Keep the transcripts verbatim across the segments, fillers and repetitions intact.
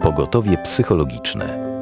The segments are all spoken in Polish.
Pogotowie psychologiczne.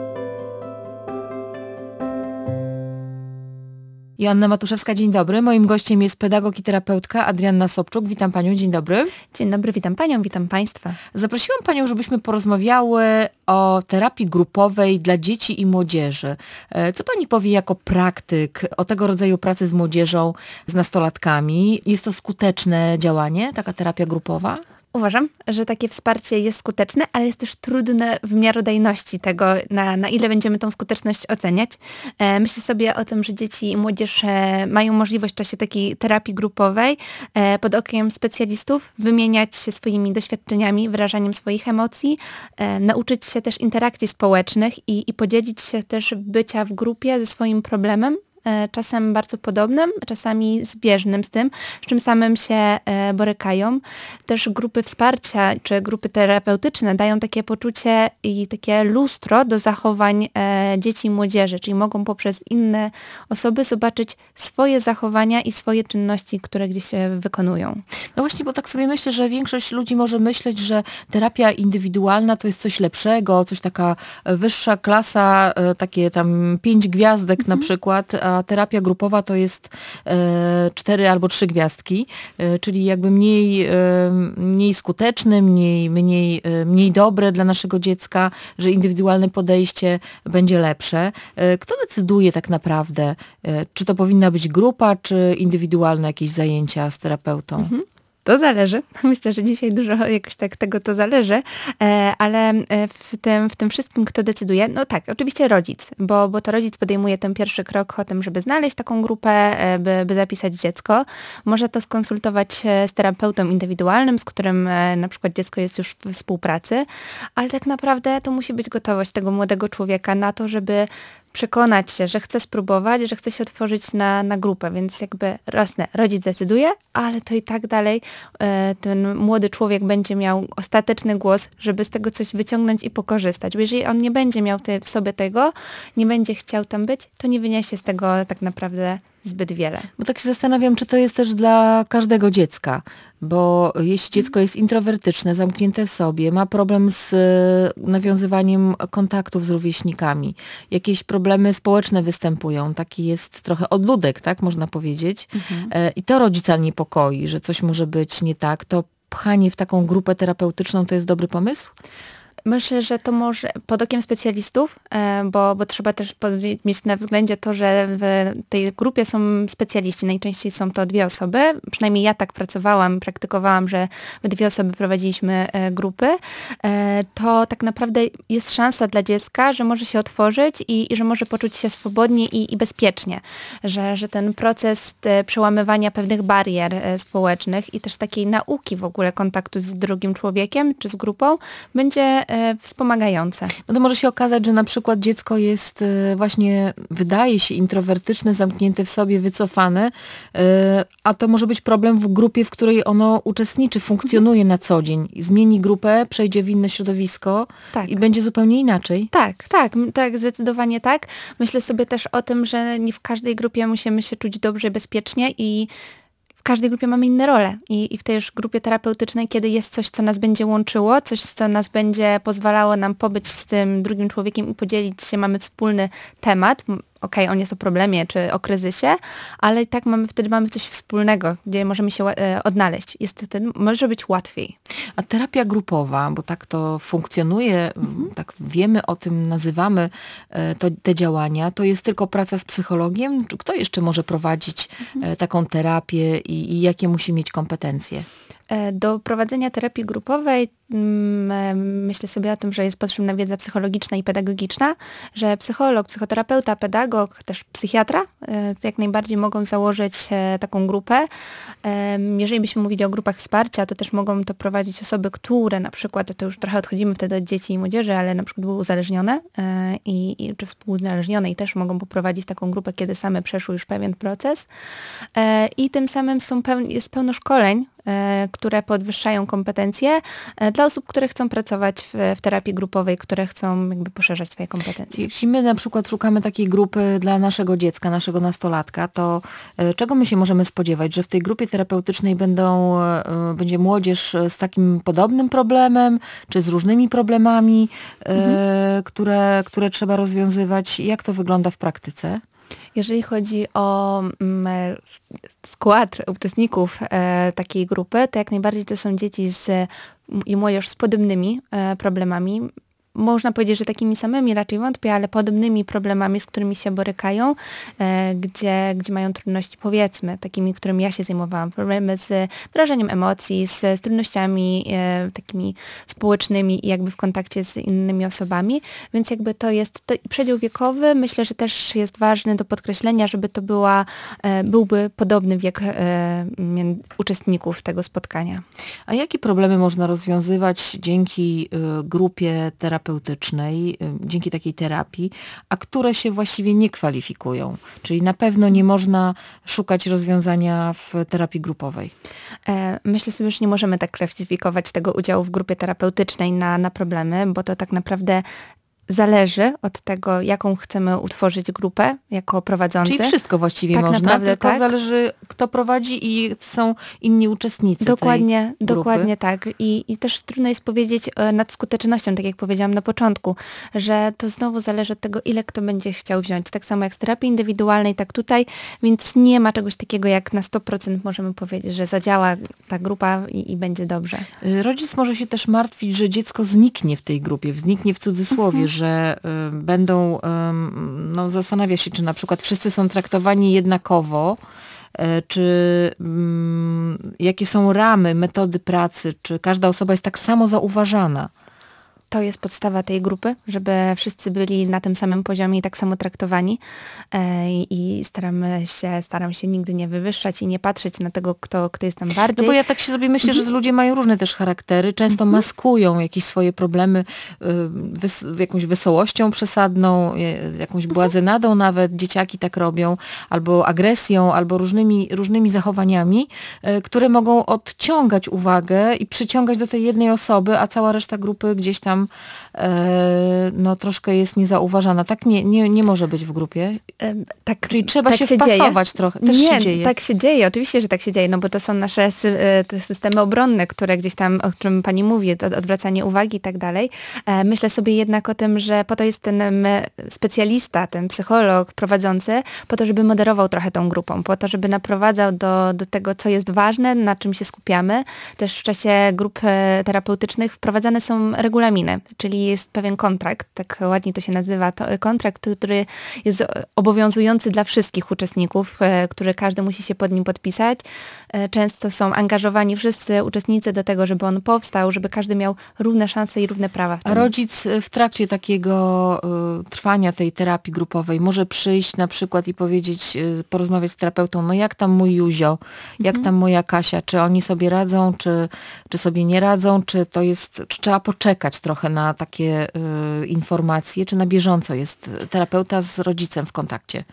Joanna Matuszewska, dzień dobry. Moim gościem jest pedagog i terapeutka Adrianna Sobczuk. Witam Panią, dzień dobry. Dzień dobry, witam Panią, witam Państwa. Zaprosiłam Panią, żebyśmy porozmawiały o terapii grupowej dla dzieci i młodzieży. Co Pani powie jako praktyk o tego rodzaju pracy z młodzieżą, z nastolatkami? Jest to skuteczne działanie, taka terapia grupowa? Uważam, że takie wsparcie jest skuteczne, ale jest też trudne w miarodajności tego, na, na ile będziemy tą skuteczność oceniać. E, myślę sobie o tym, że dzieci i młodzież e, mają możliwość w czasie takiej terapii grupowej e, pod okiem specjalistów wymieniać się swoimi doświadczeniami, wyrażaniem swoich emocji, e, nauczyć się też interakcji społecznych i, i podzielić się też bycia w grupie ze swoim problemem, czasem bardzo podobnym, czasami zbieżnym z tym, z czym samym się borykają. Też grupy wsparcia czy grupy terapeutyczne dają takie poczucie i takie lustro do zachowań dzieci i młodzieży, czyli mogą poprzez inne osoby zobaczyć swoje zachowania i swoje czynności, które gdzieś wykonują. No właśnie, bo tak sobie myślę, że większość ludzi może myśleć, że terapia indywidualna to jest coś lepszego, coś taka wyższa klasa, takie tam pięć gwiazdek mhm. na przykład, a terapia grupowa to jest e, cztery albo trzy gwiazdki, e, czyli jakby mniej, e, mniej skuteczne, mniej, mniej, e, mniej dobre dla naszego dziecka, że indywidualne podejście będzie lepsze. E, kto decyduje tak naprawdę, e, czy to powinna być grupa, czy indywidualne jakieś zajęcia z terapeutą? Mhm. To zależy. Myślę, że dzisiaj dużo jakoś tak tego to zależy, ale w tym, w tym wszystkim kto decyduje? No tak, oczywiście rodzic, bo, bo to rodzic podejmuje ten pierwszy krok o tym, żeby znaleźć taką grupę, by, by zapisać dziecko. Może to skonsultować z terapeutą indywidualnym, z którym na przykład dziecko jest już w współpracy, ale tak naprawdę to musi być gotowość tego młodego człowieka na to, żeby przekonać się, że chce spróbować, że chce się otworzyć na, na grupę, więc jakby jasne, rodzic decyduje, ale to i tak dalej e, ten młody człowiek będzie miał ostateczny głos, żeby z tego coś wyciągnąć i pokorzystać, bo jeżeli on nie będzie miał te, w sobie tego, nie będzie chciał tam być, to nie wyniesie z tego tak naprawdę zbyt wiele. Bo tak się zastanawiam, czy to jest też dla każdego dziecka, bo jeśli dziecko jest introwertyczne, zamknięte w sobie, ma problem z nawiązywaniem kontaktów z rówieśnikami, jakieś problemy społeczne występują, taki jest trochę odludek, tak można powiedzieć, mhm. i to rodzica niepokoi, że coś może być nie tak, to pchanie w taką grupę terapeutyczną to jest dobry pomysł? Myślę, że to może pod okiem specjalistów, bo, bo trzeba też mieć na względzie to, że w tej grupie są specjaliści. Najczęściej są to dwie osoby. Przynajmniej ja tak pracowałam, praktykowałam, że my dwie osoby prowadziliśmy grupy. To tak naprawdę jest szansa dla dziecka, że może się otworzyć i, i że może poczuć się swobodnie i, i bezpiecznie. Że, że ten proces przełamywania pewnych barier społecznych i też takiej nauki w ogóle kontaktu z drugim człowiekiem czy z grupą będzie wspomagające. No to może się okazać, że na przykład dziecko jest właśnie, wydaje się introwertyczne, zamknięte w sobie, wycofane, a to może być problem w grupie, w której ono uczestniczy, funkcjonuje na co dzień. Zmieni grupę, przejdzie w inne środowisko tak. i będzie zupełnie inaczej. Tak, tak, tak, zdecydowanie tak. Myślę sobie też o tym, że nie w każdej grupie musimy się czuć dobrze, bezpiecznie i w każdej grupie mamy inne role I, i w tej już grupie terapeutycznej, kiedy jest coś, co nas będzie łączyło, coś, co nas będzie pozwalało nam pobyć z tym drugim człowiekiem i podzielić się, mamy wspólny temat, okej, okay, on jest o problemie czy o kryzysie, ale i tak mamy, wtedy mamy coś wspólnego, gdzie możemy się e, odnaleźć. Jest to wtedy, może być łatwiej. A terapia grupowa, bo tak to funkcjonuje, mhm. tak wiemy o tym, nazywamy e, to, te działania, to jest tylko praca z psychologiem? Kto jeszcze może prowadzić mhm. e, taką terapię i, i jakie musi mieć kompetencje? Do prowadzenia terapii grupowej myślę sobie o tym, że jest potrzebna wiedza psychologiczna i pedagogiczna, że psycholog, psychoterapeuta, pedagog, też psychiatra jak najbardziej mogą założyć taką grupę. Jeżeli byśmy mówili o grupach wsparcia, to też mogą to prowadzić osoby, które na przykład, to już trochę odchodzimy wtedy od dzieci i młodzieży, ale na przykład były uzależnione i, i czy współuzależnione i też mogą poprowadzić taką grupę, kiedy same przeszły już pewien proces. I tym samym są peł- jest pełno szkoleń e, które podwyższają kompetencje e, dla osób, które chcą pracować w, w terapii grupowej, które chcą jakby poszerzać swoje kompetencje. Jeśli my na przykład szukamy takiej grupy dla naszego dziecka, naszego nastolatka, to e, czego my się możemy spodziewać? Że w tej grupie terapeutycznej będą, e, będzie młodzież z takim podobnym problemem, czy z różnymi problemami, e, mhm. które, które trzeba rozwiązywać? Jak to wygląda w praktyce? Jeżeli chodzi o mm, skład uczestników e, takiej grupy, to jak najbardziej to są dzieci z, i młodzież z podobnymi e, problemami. Można powiedzieć, że takimi samymi raczej wątpię, ale podobnymi problemami, z którymi się borykają, e, gdzie, gdzie mają trudności, powiedzmy, takimi, którymi ja się zajmowałam. Problemy z wyrażaniem emocji, z, z trudnościami e, takimi społecznymi i jakby w kontakcie z innymi osobami. Więc jakby to jest to przedział wiekowy. Myślę, że też jest ważny do podkreślenia, żeby to była, e, byłby podobny wiek e, uczestników tego spotkania. A jakie problemy można rozwiązywać dzięki y, grupie terapeutycznej, dzięki takiej terapii, a które się właściwie nie kwalifikują? Czyli na pewno nie można szukać rozwiązania w terapii grupowej. E, myślę sobie, że nie możemy tak klasyfikować tego udziału w grupie terapeutycznej na, na problemy, bo to tak naprawdę zależy od tego, jaką chcemy utworzyć grupę jako prowadzący. Czyli wszystko właściwie tak można, naprawdę, tylko tak. zależy, kto prowadzi i są inni uczestnicy Dokładnie, tej dokładnie tak. I, I też trudno jest powiedzieć e, nad skutecznością, tak jak powiedziałam na początku, że to znowu zależy od tego, ile kto będzie chciał wziąć. Tak samo jak z terapii indywidualnej, tak tutaj, więc nie ma czegoś takiego, jak na sto procent możemy powiedzieć, że zadziała ta grupa i, i będzie dobrze. Rodzic może się też martwić, że dziecko zniknie w tej grupie, zniknie w cudzysłowie, mhm. że y, będą, y, no zastanawia się, czy na przykład wszyscy są traktowani jednakowo, y, czy y, jakie są ramy, metody pracy, czy każda osoba jest tak samo zauważana. To jest podstawa tej grupy, żeby wszyscy byli na tym samym poziomie i tak samo traktowani e, i staramy się, staram się nigdy nie wywyższać i nie patrzeć na tego, kto, kto jest tam bardziej. No bo ja tak się sobie myślę, że ludzie mają różne też charaktery, często maskują jakieś swoje problemy y, wys- jakąś wesołością przesadną, y, jakąś błazenadą nawet, dzieciaki tak robią, albo agresją, albo różnymi, różnymi zachowaniami, y, które mogą odciągać uwagę i przyciągać do tej jednej osoby, a cała reszta grupy gdzieś tam no troszkę jest niezauważana. Tak nie, nie, nie może być w grupie. Tak, Czyli trzeba tak się, się wpasować dzieje. trochę. Też nie, się dzieje. tak się dzieje. Oczywiście, że tak się dzieje, no bo to są nasze sy- te systemy obronne, które gdzieś tam, o czym pani mówi, to odwracanie uwagi i tak dalej. Myślę sobie jednak o tym, że po to jest ten specjalista, ten psycholog prowadzący, po to, żeby moderował trochę tą grupą, po to, żeby naprowadzał do, do tego, co jest ważne, na czym się skupiamy. Też w czasie grup terapeutycznych wprowadzane są regulaminy, czyli jest pewien kontrakt, tak ładnie to się nazywa, to kontrakt, który jest obowiązujący dla wszystkich uczestników, który każdy musi się pod nim podpisać. Często są angażowani wszyscy uczestnicy do tego, żeby on powstał, żeby każdy miał równe szanse i równe prawa. W tym. A rodzic w trakcie takiego y, trwania tej terapii grupowej może przyjść na przykład i powiedzieć, y, porozmawiać z terapeutą, no jak tam mój Józio, jak mhm. tam moja Kasia, czy oni sobie radzą, czy, czy sobie nie radzą, czy to jest, czy trzeba poczekać trochę na takie y, informacje, czy na bieżąco jest terapeuta z rodzicem w kontakcie?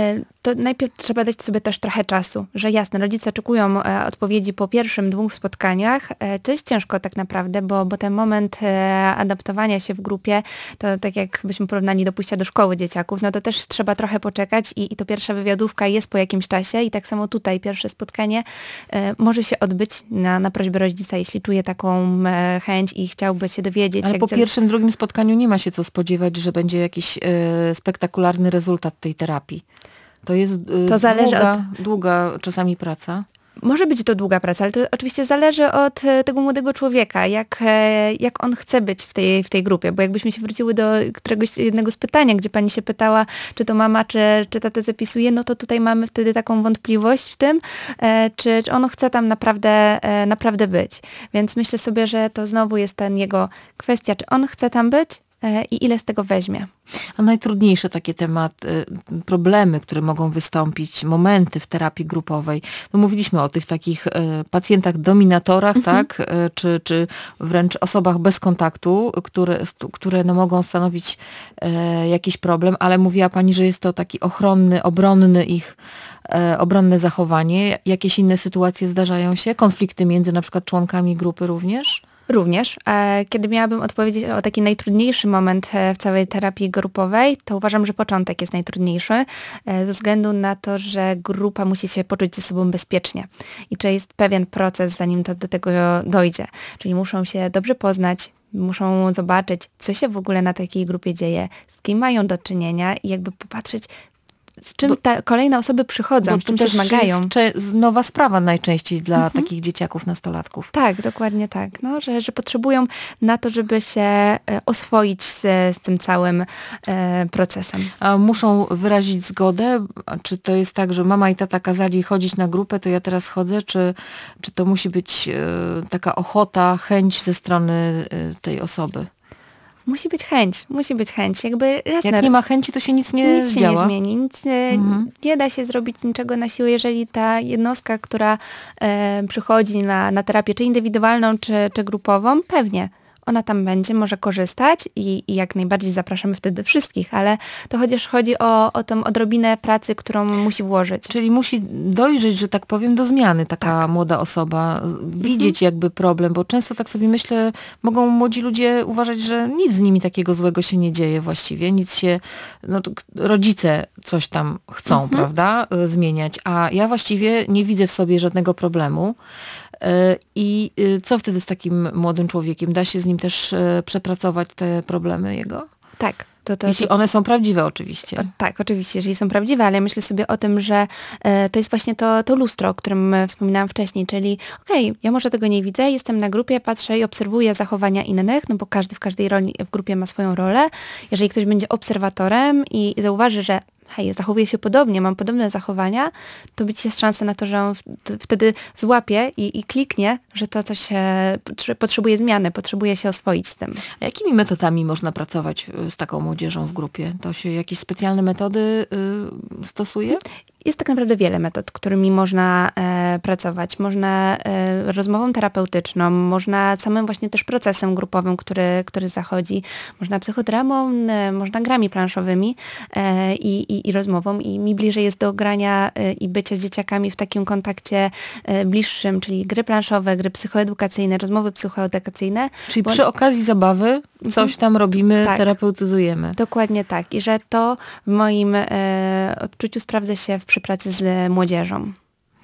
To najpierw trzeba dać sobie też trochę czasu, że jasne, rodzice oczekują e, odpowiedzi po pierwszym dwóch spotkaniach. E, to jest ciężko tak naprawdę, bo, bo ten moment e, adaptowania się w grupie, to tak jakbyśmy porównali do pójścia do szkoły dzieciaków, no to też trzeba trochę poczekać i, i to pierwsza wywiadówka jest po jakimś czasie i tak samo tutaj pierwsze spotkanie e, może się odbyć na, na prośbę rodzica, jeśli czuje taką e, chęć i chciałby się dowiedzieć. Ale jak po gdzie... pierwszym, drugim spotkaniu nie ma się co spodziewać, że będzie jakiś e, spektakularny rezultat tej terapii. To jest y, to zależy długa, od... długa czasami praca. Może być to długa praca, ale to oczywiście zależy od tego młodego człowieka, jak, jak on chce być w tej, w tej grupie, bo jakbyśmy się wróciły do któregoś jednego z pytania, gdzie pani się pytała, czy to mama, czy, czy tata zapisuje, no to tutaj mamy wtedy taką wątpliwość w tym, czy, czy on chce tam naprawdę, naprawdę być. Więc myślę sobie, że to znowu jest ten jego kwestia, czy on chce tam być, e, i ile z tego weźmie. A najtrudniejsze takie tematy, problemy, które mogą wystąpić, momenty w terapii grupowej. No mówiliśmy o tych takich e, pacjentach dominatorach, Mhm. tak? E, czy, czy wręcz osobach bez kontaktu, które, stu- które no, mogą stanowić e, jakiś problem, ale mówiła Pani, że jest to taki ochronny, obronny ich, e, obronne zachowanie. Jakieś inne sytuacje zdarzają się? Konflikty między na przykład członkami grupy również? Również. E, Kiedy miałabym odpowiedzieć o taki najtrudniejszy moment e, w całej terapii grupowej, to uważam, że początek jest najtrudniejszy, e, ze względu na to, że grupa musi się poczuć ze sobą bezpiecznie. I czy jest pewien proces, zanim to do tego dojdzie. Czyli muszą się dobrze poznać, muszą zobaczyć, co się w ogóle na takiej grupie dzieje, z kim mają do czynienia i jakby popatrzeć, z czym Bo- te kolejne osoby przychodzą, z czym się też zmagają. jest cze- nowa sprawa najczęściej dla takich dzieciaków, nastolatków. Tak, dokładnie tak. No, że, że potrzebują na to, żeby się e, oswoić z, z tym całym e, procesem. A muszą wyrazić zgodę? A czy to jest tak, że mama i tata kazali chodzić na grupę, to ja teraz chodzę? Czy, czy to musi być e, taka ochota, chęć ze strony e, tej osoby? Musi być chęć, musi być chęć. Jakby jasne, Jak nie ma chęci, to się nic nie nic się zdziała. nie zmieni, nic nie, Mhm. nie da się zrobić niczego na siłę, jeżeli ta jednostka, która e, przychodzi na, na terapię, czy indywidualną, czy, czy grupową, pewnie ona tam będzie, może korzystać i, i jak najbardziej zapraszamy wtedy wszystkich, ale to chociaż chodzi o, o tą odrobinę pracy, którą musi włożyć. Czyli musi dojrzeć, że tak powiem, do zmiany taka młoda osoba, z- widzieć jakby problem, bo często tak sobie myślę, mogą młodzi ludzie uważać, że nic z nimi takiego złego się nie dzieje właściwie, nic się, no to k- rodzice coś tam chcą, prawda, y, zmieniać, a ja właściwie nie widzę w sobie żadnego problemu. Y, I y, co wtedy z takim młodym człowiekiem? Da się z nim też y, przepracować te problemy jego? Tak. To, to, Jeśli to, one są prawdziwe oczywiście. O, tak, oczywiście, jeżeli są prawdziwe, ale myślę sobie o tym, że e, to jest właśnie to, to lustro, o którym e, wspominałam wcześniej, czyli okej, ja może tego nie widzę, jestem na grupie, patrzę i obserwuję zachowania innych, no bo każdy w każdej roli w grupie ma swoją rolę. Jeżeli ktoś będzie obserwatorem i zauważy, że hej, zachowuję się podobnie, mam podobne zachowania, to być jest szansa na to, że on w- t- wtedy złapie i, i kliknie, że to coś e, potrze- potrzebuje zmiany, potrzebuje się oswoić z tym. A jakimi metodami można pracować y, z taką młodzieżą w grupie? To się jakieś specjalne metody y, stosuje? Jest tak naprawdę wiele metod, którymi można e, pracować. Można e, rozmową terapeutyczną, można samym właśnie też procesem grupowym, który, który zachodzi, można psychodramą, e, można grami planszowymi e, i, i, i rozmową. I mi bliżej jest do grania e, i bycia z dzieciakami w takim kontakcie e, bliższym, czyli gry planszowe, gry psychoedukacyjne, rozmowy psychoedukacyjne. Czyli Bo- przy okazji zabawy coś tam robimy, Tak. terapeutyzujemy. Dokładnie tak. I że to w moim e, odczuciu sprawdza się w, przy pracy z młodzieżą.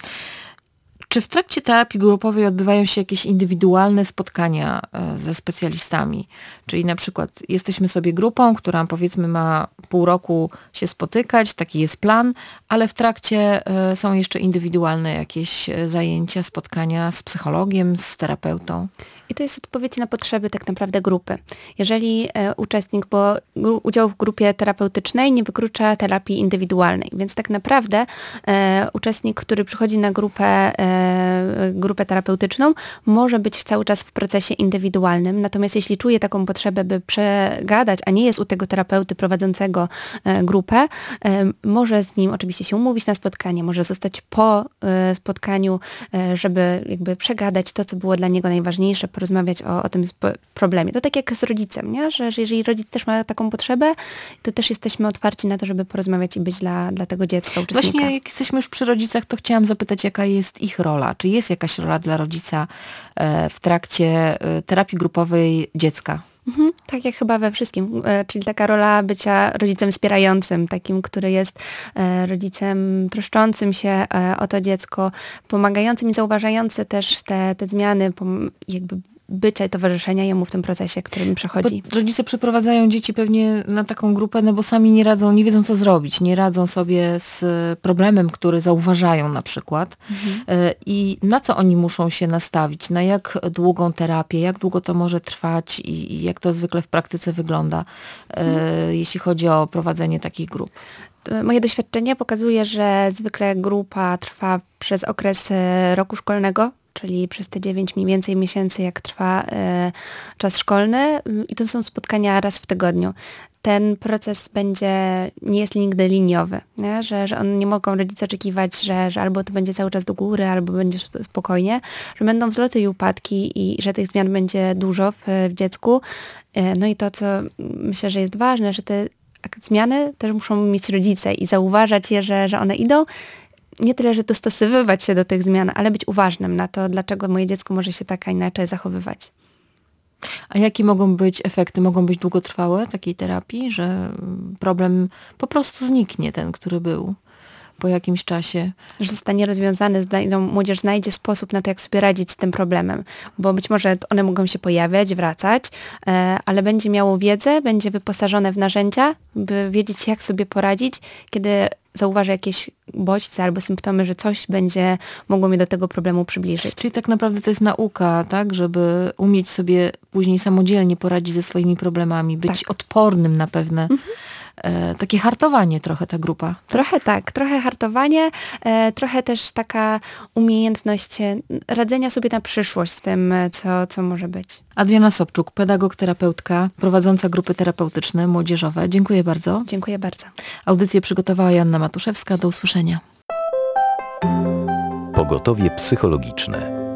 Czy w trakcie terapii grupowej odbywają się jakieś indywidualne spotkania e, ze specjalistami? Czyli na przykład jesteśmy sobie grupą, która powiedzmy ma pół roku się spotykać, taki jest plan, ale w trakcie e, są jeszcze indywidualne jakieś e, zajęcia, spotkania z psychologiem, z terapeutą. I to jest odpowiedź na potrzeby tak naprawdę grupy. Jeżeli e, uczestnik, bo gru, udział w grupie terapeutycznej nie wyklucza terapii indywidualnej, więc tak naprawdę e, uczestnik, który przychodzi na grupę, e, grupę terapeutyczną, może być cały czas w procesie indywidualnym, natomiast jeśli czuje taką potrzebę, by przegadać, a nie jest u tego terapeuty prowadzącego e, grupę, e, może z nim oczywiście się umówić na spotkanie, może zostać po e, spotkaniu, e, żeby jakby przegadać to, co było dla niego najważniejsze, porozmawiać o, o tym spo- problemie. To tak jak z rodzicem, nie? Że, że jeżeli rodzic też ma taką potrzebę, to też jesteśmy otwarci na to, żeby porozmawiać i być dla, dla tego dziecka, uczestnika. Właśnie jak jesteśmy już przy rodzicach, to chciałam zapytać, jaka jest ich rola? Czy jest jakaś rola dla rodzica e, w trakcie e, terapii grupowej dziecka? Mhm, tak jak chyba we wszystkim, e, czyli taka rola bycia rodzicem wspierającym, takim, który jest e, rodzicem troszczącym się e, o to dziecko, pomagającym i zauważający też te, te zmiany, pom- jakby bycia i towarzyszenia jemu w tym procesie, którym przechodzi. Bo rodzice przyprowadzają dzieci pewnie na taką grupę, no bo sami nie radzą, nie wiedzą co zrobić, nie radzą sobie z problemem, który zauważają na przykład. E, I na co oni muszą się nastawić? Na jak długą terapię? Jak długo to może trwać? I, i jak to zwykle w praktyce wygląda, e, jeśli chodzi o prowadzenie takich grup? Moje doświadczenie pokazuje, że zwykle grupa trwa przez okres e, roku szkolnego, czyli przez te dziewięć mniej więcej miesięcy, jak trwa e, czas szkolny i to są spotkania raz w tygodniu. Ten proces będzie, nie jest nigdy liniowy, nie? Że, że on nie mogą rodzice oczekiwać, że, że albo to będzie cały czas do góry, albo będzie spokojnie, że będą wzloty i upadki i że tych zmian będzie dużo w, w dziecku. No i to, co myślę, że jest ważne, że te zmiany też muszą mieć rodzice i zauważać je, że, że one idą. Nie tyle, że dostosowywać się do tych zmian, ale być uważnym na to, dlaczego moje dziecko może się tak, a inaczej zachowywać. A jakie mogą być efekty? Mogą być długotrwałe takiej terapii, że problem po prostu zniknie, ten, który był po jakimś czasie? Że zostanie rozwiązany, znajdą, młodzież znajdzie sposób na to, jak sobie radzić z tym problemem. Bo być może one mogą się pojawiać, wracać, e, ale będzie miało wiedzę, będzie wyposażone w narzędzia, by wiedzieć, jak sobie poradzić, kiedy zauważy jakieś bodźce albo symptomy, że coś będzie mogło mnie do tego problemu przybliżyć. Czyli tak naprawdę to jest nauka, tak? Żeby umieć sobie później samodzielnie poradzić ze swoimi problemami, być Tak. odpornym na pewne, mhm. e, takie hartowanie trochę ta grupa. Trochę tak, trochę hartowanie, e, trochę też taka umiejętność e, radzenia sobie na przyszłość z tym, e, co, co może być. Adriana Sobczuk, pedagog, terapeutka, prowadząca grupy terapeutyczne, młodzieżowe. Dziękuję bardzo. Dziękuję bardzo. Audycję przygotowała Joanna Matuszewska. Do usłyszenia. Pogotowie psychologiczne.